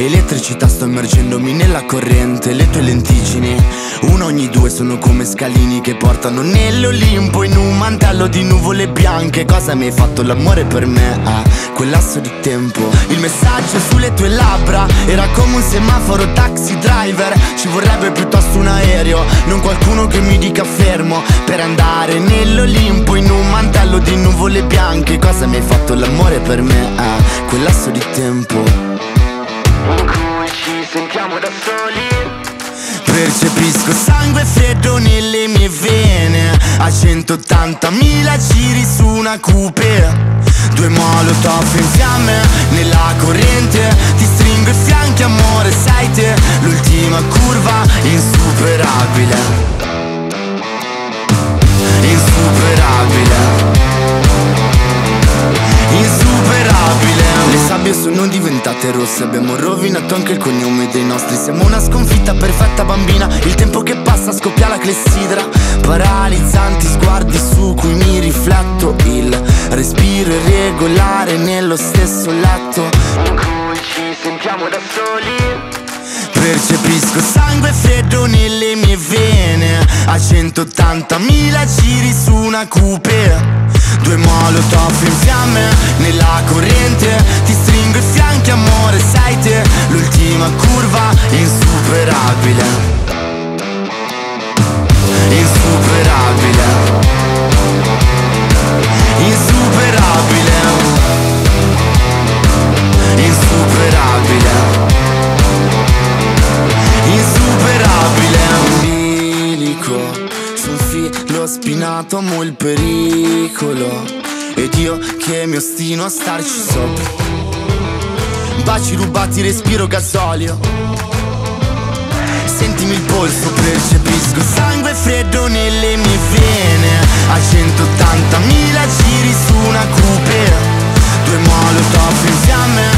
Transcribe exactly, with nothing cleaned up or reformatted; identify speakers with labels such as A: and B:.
A: Elettricità, sto immergendomi nella corrente. Le tue lentiggini, una ogni due, sono come scalini che portano nell'Olimpo in un mantello di nuvole bianche. Cosa mi hai fatto l'amore per me? Ah, quel lasso di tempo. Il messaggio sulle tue labbra era come un semaforo taxi driver. Ci vorrebbe piuttosto un aereo, non qualcuno che mi dica fermo, per andare nell'Olimpo in un mantello di nuvole bianche. Cosa mi hai fatto l'amore per me? Ah, quel lasso di tempo in cui ci sentiamo da soli. Percepisco sangue freddo nelle mie vene, a centottantamila giri su una coupe. Due molotov in fiamme nella corrente, ti stringo i fianchi amore, sei te l'ultima curva insuperabile. Insuperabile. Insuperabile. Le sabbie sono diventate rosse, abbiamo rovinato anche il cognome dei nostri. Siamo una sconfitta perfetta bambina, il tempo che passa scoppia la clessidra. Paralizzanti sguardi su cui mi rifletto, il respiro irregolare nello stesso letto in cui ci sentiamo da soli. Percepisco sangue freddo nelle mie vene, a centottantamila giri su una coupe. Due molotov in fiamme nella corrente, ti stringo i fianchi amore, sei te l'ultima curva insuperabile. Insuperabile. Insuperabile. Insuperabile. Insuperabile. Umbilico su un filo spinato, amo il pericolo, ed io che mi ostino a starci sopra. Baci rubati, respiro gasolio. Sentimi il polso, percepisco sangue freddo nelle mie vene, a centottantamila giri su una coupe. Due molotov in fiamme